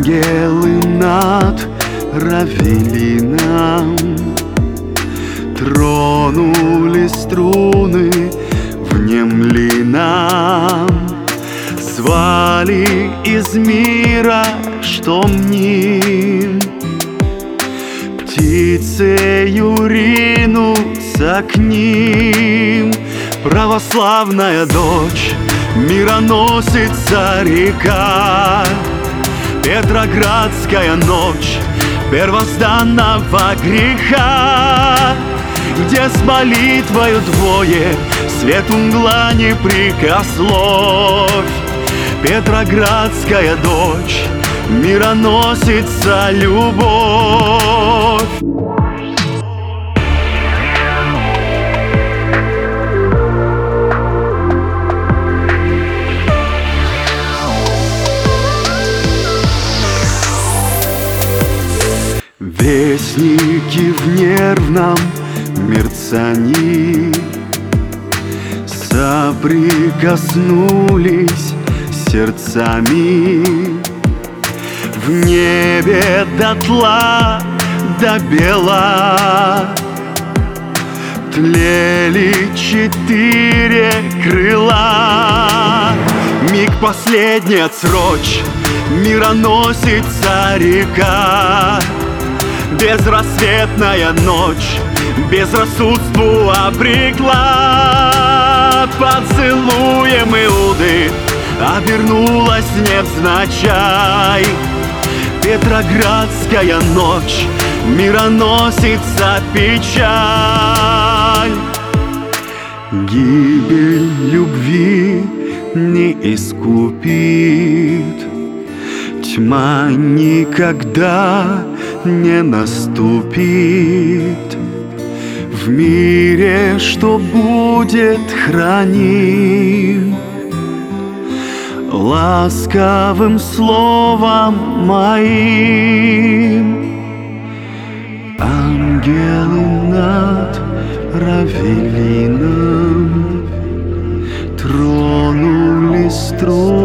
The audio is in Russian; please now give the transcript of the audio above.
Ангелы над Равелином тронули струны, внемли нам, звали из мира, что мним. Птицею ринутся к ним. Православная дочь, мироносица река, Петроградская ночь первозданного греха, где с молитвою двое свет мгла не прикословь. Петроградская дочь, мироносица любовь. Вестники в нервном мерцании соприкоснулись сердцами. В небе дотла до бела тлели 4 крыла. Миг последний отсрочь, мироносица река, безрассветная ночь безрассудству обрекла. Поцелуем Иуды обернулась невзначай. Петроградская ночь, мироносица печаль. Гибель любви не искупит, тьма никогда не наступит. В мире, что будет, храним ласковым словом моим. Ангелы над Равелином тронули струны,